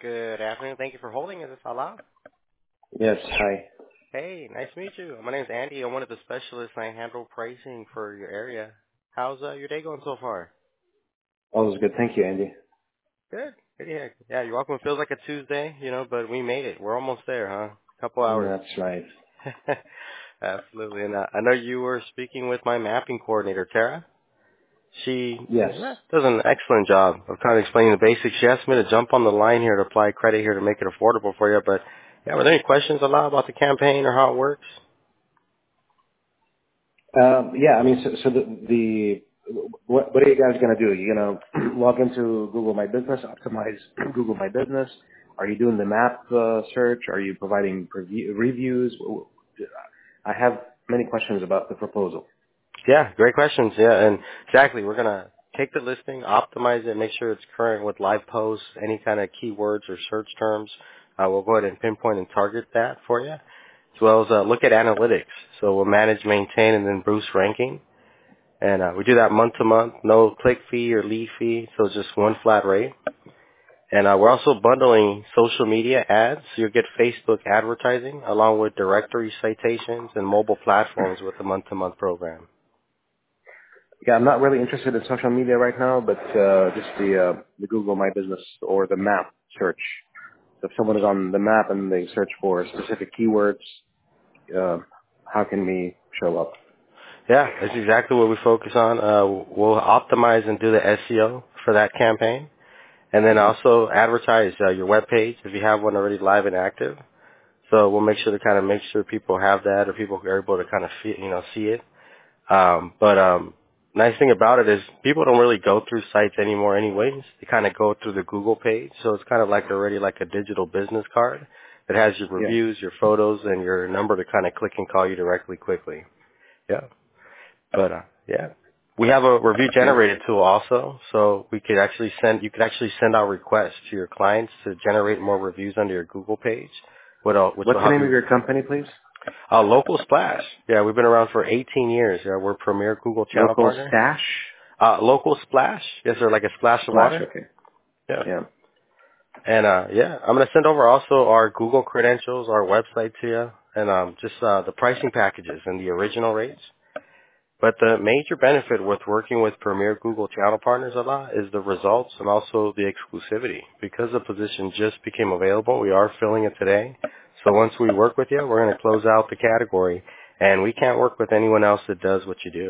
Good afternoon. Thank you for holding. Is this Alaa? Yes, hi. Hey, nice to meet you. My name is Andy. I'm one of the specialists and I handle pricing for your area. How's your day going so far? All is good. Thank you, Andy. Good. Good to hear. Yeah, you're welcome. It feels like a Tuesday, but we made it. We're almost there, huh? Couple hours. That's right. Absolutely. And I know you were speaking with my mapping coordinator, Tara. She Yes. does an excellent job of kind of explaining the basics. She asked me to jump on the line here to apply credit here to make it affordable for you. But, yeah, were there any questions about the campaign or how it works? Yeah, I mean, so what are you guys going to do? You going to log into Google My Business, optimize Google My Business? Are you doing the map search? Are you providing reviews? I have many questions about the proposal. Yeah, great questions. Yeah, and exactly. We're going to take the listing, optimize it, make sure it's current with live posts, any kind of keywords or search terms. We'll go ahead and pinpoint and target that for you, as well as look at analytics. So we'll manage, maintain, and then boost ranking. And we do that month to month, no click fee or lead fee, so it's just one flat rate. And we're also bundling social media ads. So you'll get Facebook advertising along with directory citations and mobile platforms with the month-to-month program. Yeah, I'm not really interested in social media right now, but just the Google My Business or the map search. So if someone is on the map and they search for specific keywords, how can we show up? Yeah, that's exactly what we focus on. We'll optimize and do the SEO for that campaign. And then also advertise your web page if you have one already live and active. So we'll make sure to kind of make sure people have that or people are able to kind of see it. But nice thing about it is people don't really go through sites anymore anyways. They kind of go through the Google page. So it's kind of like already like a digital business card that has your Yeah. reviews, your photos, and your number to kind of click and call you directly quickly. Yeah. But yeah. We have a review Okay. generated tool also. So you could actually send out requests to your clients to generate more reviews under your Google page, which What's will the help name of you. your company, please? Local Splash. Yeah, we've been around for 18 years. Yeah, we're a premier Google channel Local partner. Stash? Local Splash. Yes, sir, like a splash of Splash, water. okay. Yeah. Yeah. And yeah, I'm gonna send over also our Google credentials, our website to you, and just the pricing packages and the original rates. But the major benefit with working with premier Google channel partners a lot is the results and also the exclusivity. Because the position just became available, we are filling it today. So once we work with you, we're going to close out the category, and we can't work with anyone else that does what you do.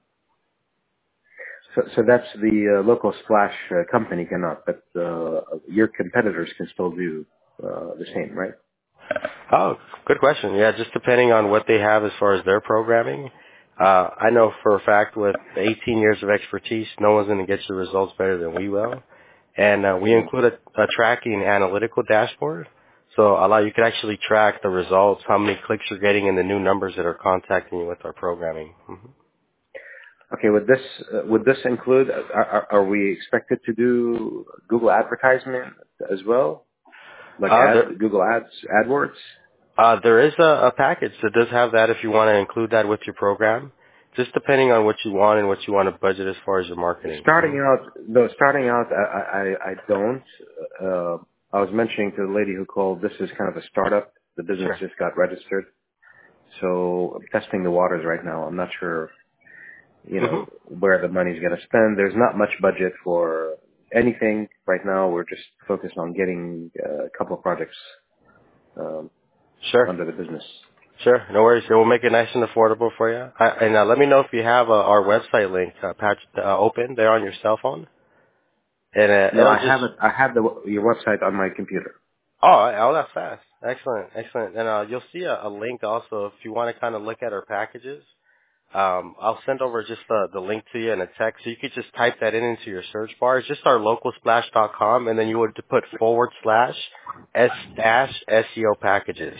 So that's the Local Splash company cannot, but your competitors can still do the same, right? Oh, good question. Yeah, just depending on what they have as far as their programming. I know for a fact with 18 years of expertise, no one's going to get your results better than we will. And we Yeah. include a tracking analytical dashboard. So you could actually track the results, how many clicks you're getting, and the new numbers that are contacting you with our programming. Mm-hmm. Okay, would this include, are we expected to do Google advertisement as well? Like There, Google Ads, AdWords? there is a package that does have that if you want to include that with your program, just depending on what you want and what you want to budget as far as your marketing. Starting out, no, starting out, I don't. I was mentioning to the lady who called, this is kind of a startup. The business Sure. just got registered. So I'm testing the waters right now. I'm not sure, Mm-hmm. where the money's going to spend. There's not much budget for anything right now. We're just focused on getting a couple of projects um, Sure. under the business. Sure. No worries. We'll make it nice and affordable for you. And let me know if you have our website link open there on your cell phone. And No, it'll I just, haven't. I have your website on my computer. that's fast. Excellent. Excellent. And you'll see a link also if you want to kind of look at our packages. I'll send over just the link to you in a text. So you could just type that into your search bar. It's just our localsplash.com, and then you would put / S dash SEO packages.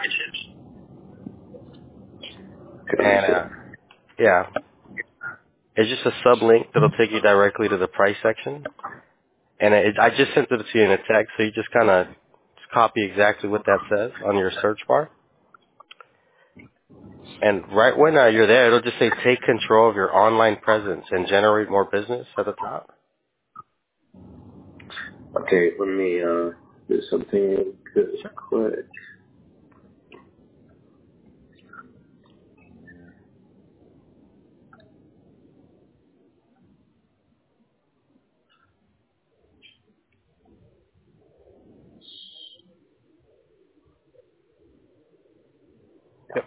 Okay, let me And see. yeah, it's just a sub link that'll take you directly to the price section. And I just sent it to you in a text, so you just kind of copy exactly what that says on your search bar. And right when you're there, it'll just say take control of your online presence and generate more business at the top. Okay, do something quick. Yep.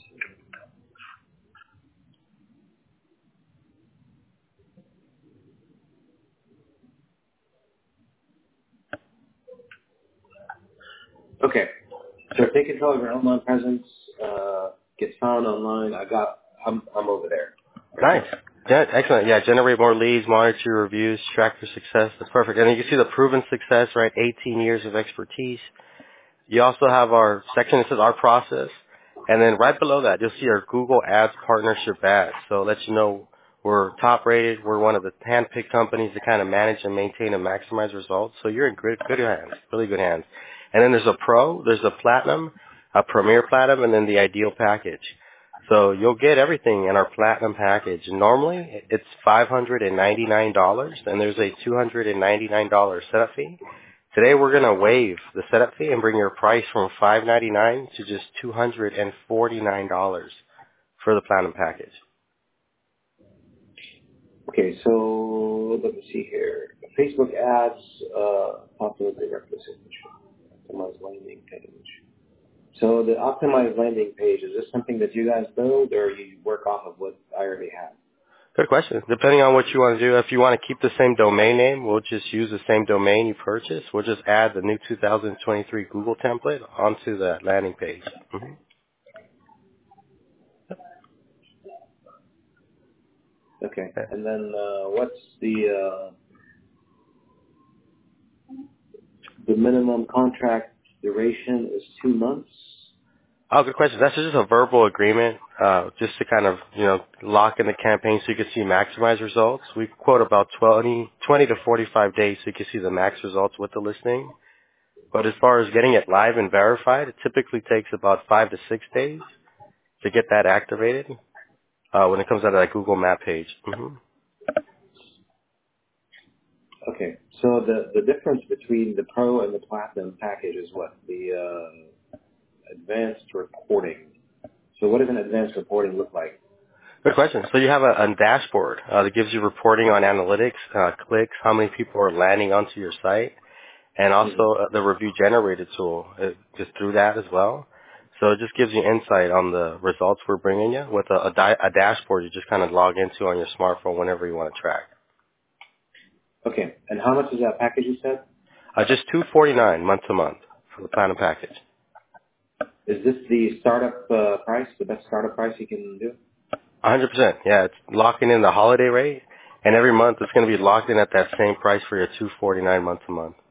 Okay. So take control of your online presence. Get found online. I'm over there. Nice. Yeah, excellent. Yeah, generate more leads, monitor your reviews, track your success. That's perfect. And you can see the proven success, right? 18 years of expertise. You also have our section that says our process. And then right below that, you'll see our Google Ads partnership ads. So it lets you know we're top rated. We're one of the hand-picked companies to kind of manage and maintain and maximize results. So you're in good hands, really good hands. And then there's a pro, there's a platinum, a premier platinum, and then the ideal package. So you'll get everything in our platinum package. Normally it's $599 and there's a $299 setup fee. Today we're going to waive the setup fee and bring your price from $599 to just $249 for the platinum package. Okay, so let me see here. Facebook ads, popular reference image, optimized landing page. So the optimized landing page, is this something that you guys build or you work off of what I already have? Good question. Depending on what you want to do, if you want to keep the same domain name, we'll just use the same domain you purchased. We'll just add the new 2023 Google template onto the landing page. Mm-hmm. Okay. And then what's the minimum contract duration is 2 months? Oh, good question. That's just a verbal agreement, just to kind of, lock in the campaign so you can see maximize results. We quote about 20 to 45 days so you can see the max results with the listing. But as far as getting it live and verified, it typically takes about 5 to 6 days to get that activated when it comes out of that Google Map page. Mm-hmm. Okay. So the difference between the Pro and the Platinum package is what? The advanced reporting. So what does an advanced reporting look like? Good question. So you have a dashboard that gives you reporting on analytics, clicks, how many people are landing onto your site, and also the review generated tool just through that as well. So it just gives you insight on the results we're bringing you with a dashboard you just kind of log into on your smartphone whenever you want to track. Okay. And how much is that package you said? Just $249 month to month for the platinum package. Is this the startup price, the best startup price you can do? 100%. Yeah, it's locking in the holiday rate, and every month it's going to be locked in at that same price for your $249 month to month.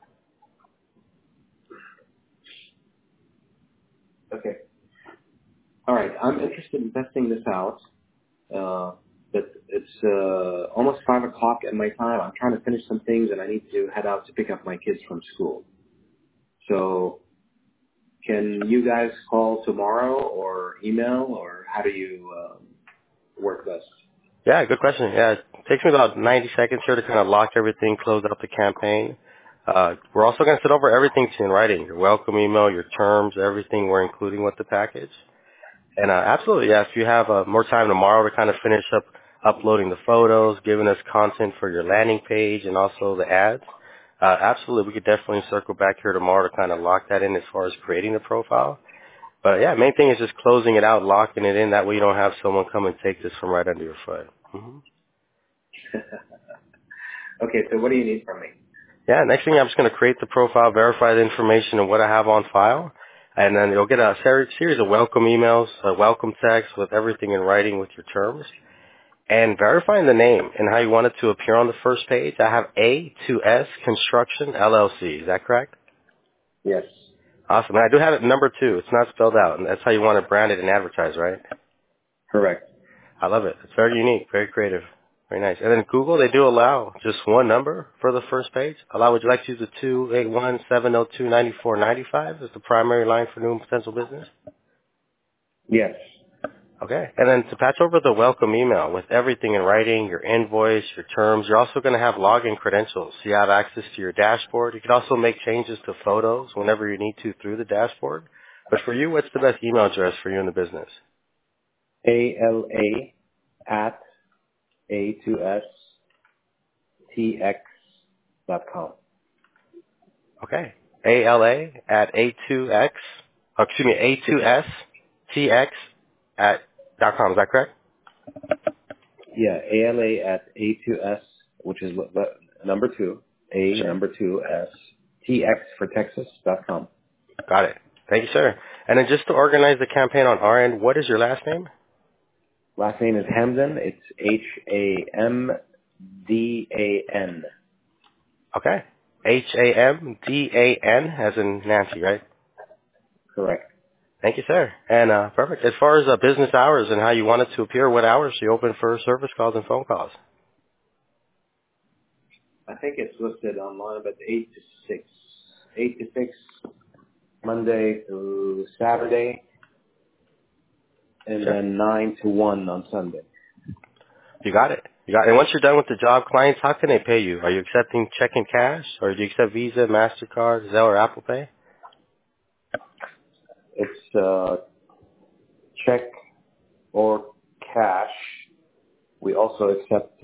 Okay. All right. I'm interested in testing this out, but it's almost 5 o'clock at my time. I'm trying to finish some things, and I need to head out to pick up my kids from school. So can you guys call tomorrow or email, or how do you work best? Yeah, good question. Yeah, it takes me about 90 seconds here to kind of lock everything, close out the campaign. We're also going to send over everything to you in writing, your welcome email, your terms, everything we're including with the package. And absolutely, yeah, if you have more time tomorrow to kind of finish up uploading the photos, giving us content for your landing page and also the ads, absolutely, we could definitely circle back here tomorrow to kind of lock that in as far as creating the profile. But yeah, main thing is just closing it out, locking it in. That way you don't have someone come and take this from right under your foot. Mm-hmm. Okay, so what do you need from me? Yeah, next thing I'm just going to create the profile, verify the information and what I have on file. And then you'll get a series of welcome emails, a welcome text with everything in writing with your terms. And verifying the name and how you want it to appear on the first page. I have A2S Construction LLC. Is that correct? Yes. Awesome. And I do have it number 2. It's not spelled out. And that's how you want to brand it and advertise, right? Correct. I love it. It's very unique, very creative, very nice. And then Google, they do allow just one number for the first page. Would you like to use the 281-702-9495 as the primary line for new and potential business? Yes. Okay. And then to patch over the welcome email with everything in writing, your invoice, your terms, you're also going to have login credentials. So you have access to your dashboard. You can also make changes to photos whenever you need to through the dashboard. But for you, what's the best email address for you in the business? ALA at A2STX.com. Okay. ALA at A2X, A2STX at .com. Is that correct? Yeah, ALA at A2S, which is number 2, A Sure. number 2 S, TX for Texas.com. Got it. Thank you, sir. And then just to organize the campaign on our end, what is your last name? Last name is Hamdan. It's HAMDAN. Okay. HAMDAN, as in Nancy, right? Correct. Thank you, sir. And perfect. As far as business hours and how you want it to appear, what hours are you open for service calls and phone calls? I think it's listed online, but 8 to 6. 8 to 6, Monday through Saturday, and Sure. then 9 to 1 on Sunday. You got it. You got it. And once you're done with the job, clients, how can they pay you? Are you accepting check and cash, or do you accept Visa, MasterCard, Zelle, or Apple Pay? It's check or cash. We also accept,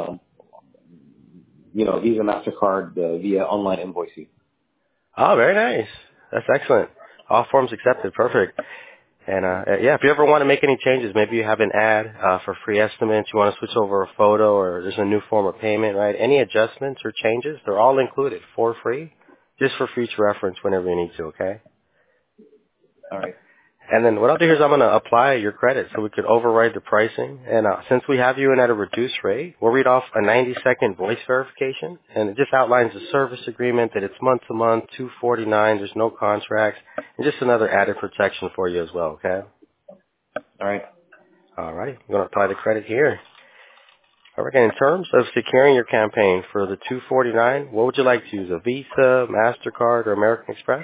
Visa, MasterCard via online invoicing. Oh, very nice. That's excellent. All forms accepted. Perfect. And yeah, if you ever want to make any changes, maybe you have an ad for free estimates, you want to switch over a photo, or there's a new form of payment, right? Any adjustments or changes, they're all included for free, just for future reference whenever you need to, okay? All right. And then what I'll do here is I'm going to apply your credit so we could override the pricing. And since we have you in at a reduced rate, we'll read off a 90-second voice verification. And it just outlines the service agreement, that it's month to month, $249, there's no contracts, and just another added protection for you as well, okay? All right. All right. I'm going to apply the credit here. All right. And in terms of securing your campaign for the $249, what would you like to use, a Visa, MasterCard, or American Express?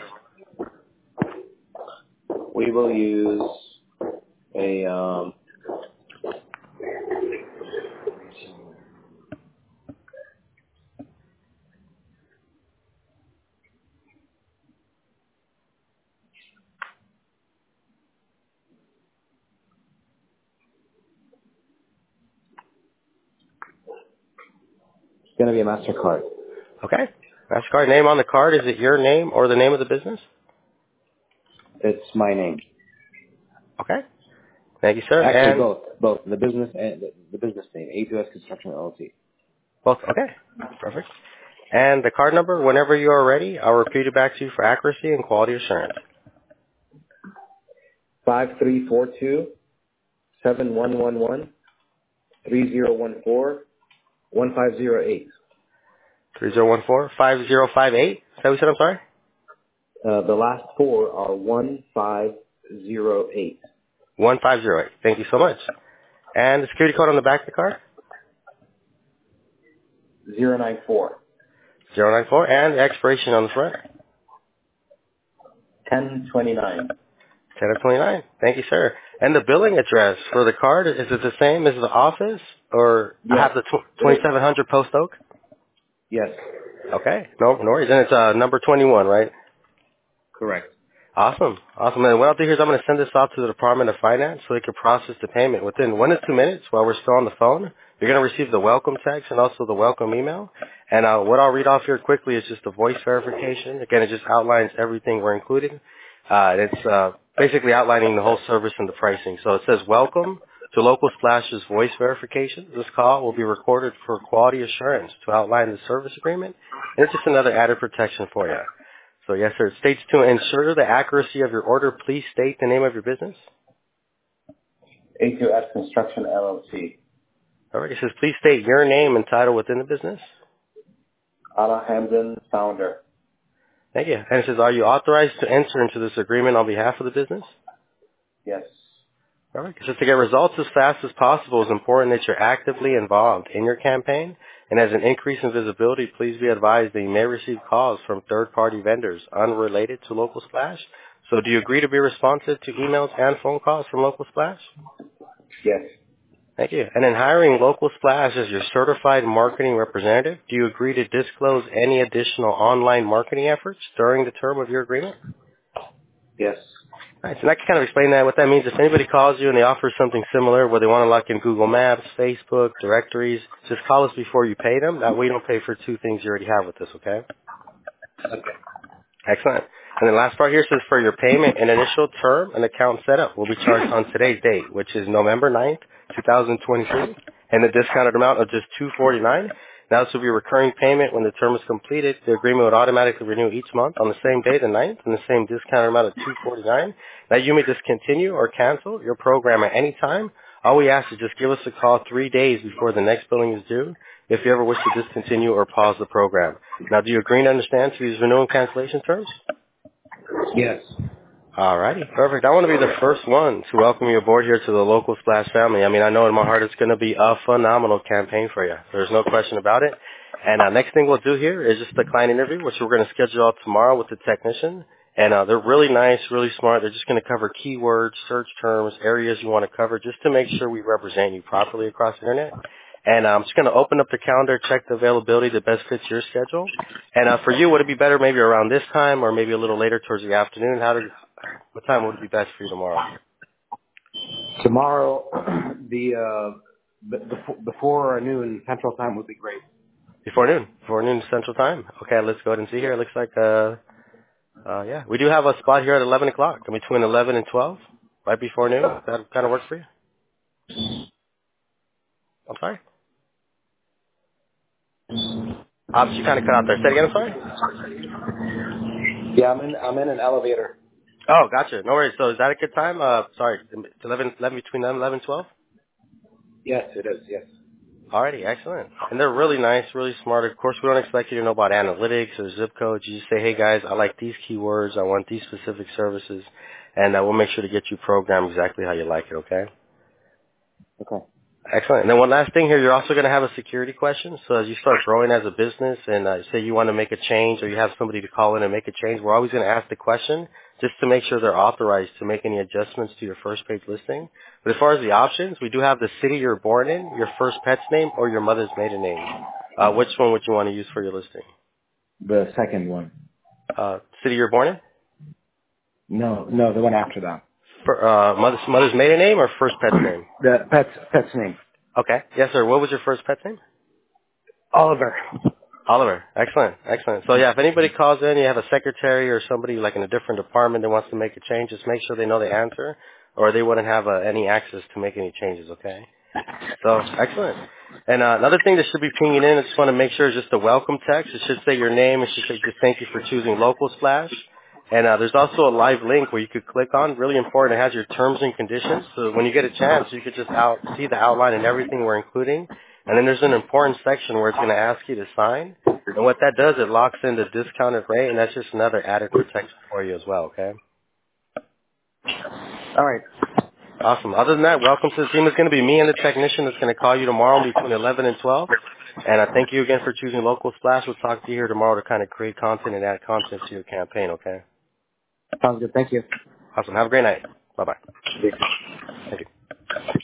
We will use a it's going to be a MasterCard. Okay. MasterCard name on the card, is it your name or the name of the business? It's my name. Okay. Thank you, sir. Actually, And both the business and the business name, A2S Construction LLC. both. Okay. Perfect. And the card number, whenever you are ready, I'll repeat it back to you for accuracy and quality assurance. 5342-7111-3014-1508. 3014-5058. Is that what you said? I'm sorry? The last 4 are 1508. 1508. Thank you so much. And the security code on the back of the card? 094. 094. And the expiration on the front? 1029. 10 of 29. Thank you, sir. And the billing address for the card, is it the same as the office? Or I Yes. have the 2700 Post Oak? Yes. Okay. No worries. And it's number 21, right? Correct. Awesome. Awesome. And what I'll do here is I'm going to send this off to the Department of Finance so they can process the payment within 1 to 2 minutes while we're still on the phone. You're going to receive the welcome text and also the welcome email. And what I'll read off here quickly is just a voice verification. Again, it just outlines everything we're including. It's basically outlining the whole service and the pricing. So it says, welcome to Local Splash's voice verification. This call will be recorded for quality assurance to outline the service agreement. And it's just another added protection for you. So yes, sir. It states to ensure the accuracy of your order, please state the name of your business. A2S Construction LLC. All right. It says, please state your name and title within the business. Ala Hamdan, founder. Thank you. And it says, are you authorized to enter into this agreement on behalf of the business? Yes. All right. So to get results as fast as possible, it's important that you're actively involved in your campaign. And as an increase in visibility, please be advised that you may receive calls from third-party vendors unrelated to Local Splash. So do you agree to be responsive to emails and phone calls from Local Splash? Yes. Thank you. And in hiring Local Splash as your certified marketing representative, do you agree to disclose any additional online marketing efforts during the term of your agreement? Yes. All right, so I can kind of explain that. What that means, if anybody calls you and they offer something similar where they want to lock in Google Maps, Facebook, directories, just call us before you pay them. That way you don't pay for two things you already have with us, okay? Okay. Excellent. And the last part here says for your payment and initial term, an account setup will be charged on today's date, which is November 9th, 2023, and the discounted amount of just $249. Now this will be a recurring payment when the term is completed. The agreement would automatically renew each month on the same day, the 9th, and the same discounted amount of $249. Now you may discontinue or cancel your program at any time. All we ask is just give us a call 3 days before the next billing is due if you ever wish to discontinue or pause the program. Now, do you agree and understand to these renewal and cancellation terms? Yes. Alrighty, perfect. I want to be the first one to welcome you aboard here to the Local Splash family. I mean, I know in my heart it's going to be a phenomenal campaign for you. There's no question about it. And next thing we'll do here is just a client interview, which we're going to schedule out tomorrow with the technician. And they're really nice, really smart. They're just going to cover keywords, search terms, areas you want to cover, just to make sure we represent you properly across the internet. And I'm just going to open up the calendar, check the availability that best fits your schedule. And for you, would it be better maybe around this time or maybe a little later towards the afternoon? What time would be best for you tomorrow? Tomorrow, before noon Central Time would be great. Before noon Central Time. Okay, let's go ahead and see here. It looks like, yeah, we do have a spot here at 11 o'clock, between 11 and 12, right before noon. That kind of works for you? I'm sorry? You kind of cut out there. Say it again, I'm sorry? Yeah, I'm in an elevator. Oh, gotcha. No worries. So is that a good time? Sorry, 11 between 11 and 12? Yes, it is. Yes. Alrighty, excellent. And they're really nice, really smart. Of course, we don't expect you to know about analytics or zip codes. You just say, hey guys, I like these keywords. I want these specific services. And we'll make sure to get you programmed exactly how you like it, okay? Okay. Excellent. And then one last thing here, you're also going to have a security question. So as you start growing as a business and say you want to make a change or you have somebody to call in and make a change, we're always going to ask the question just to make sure they're authorized to make any adjustments to your first page listing. But as far as the options, we do have the city you're born in, your first pet's name, or your mother's maiden name. Which one would you want to use for your listing? The second one. City you're born in? No, the one after that. For, mother's maiden name or first pet's name? The pet's name. Okay. Yes, sir. What was your first pet's name? Oliver. Oliver. Excellent. Excellent. So yeah, if anybody calls in, you have a secretary or somebody like in a different department that wants to make a change, just make sure they know the answer or they wouldn't have any access to make any changes, okay? So, excellent. And another thing that should be pinging in, I just want to make sure is just a welcome text. It should say your name. It should say just thank you for choosing Local Splash. And there's also a live link where you could click on. Really important. It has your terms and conditions. So when you get a chance, you could just see the outline and everything we're including. And then there's an important section where it's going to ask you to sign. And what that does, it locks in the discounted rate, and that's just another added protection for you as well, okay? All right. Awesome. Other than that, welcome to the team. It's going to be me and the technician that's going to call you tomorrow between 11 and 12. And I thank you again for choosing Local Splash. We'll talk to you here tomorrow to kind of create content and add content to your campaign, okay? Sounds good. Thank you. Awesome. Have a great night. Bye-bye. Thank you. Thank you.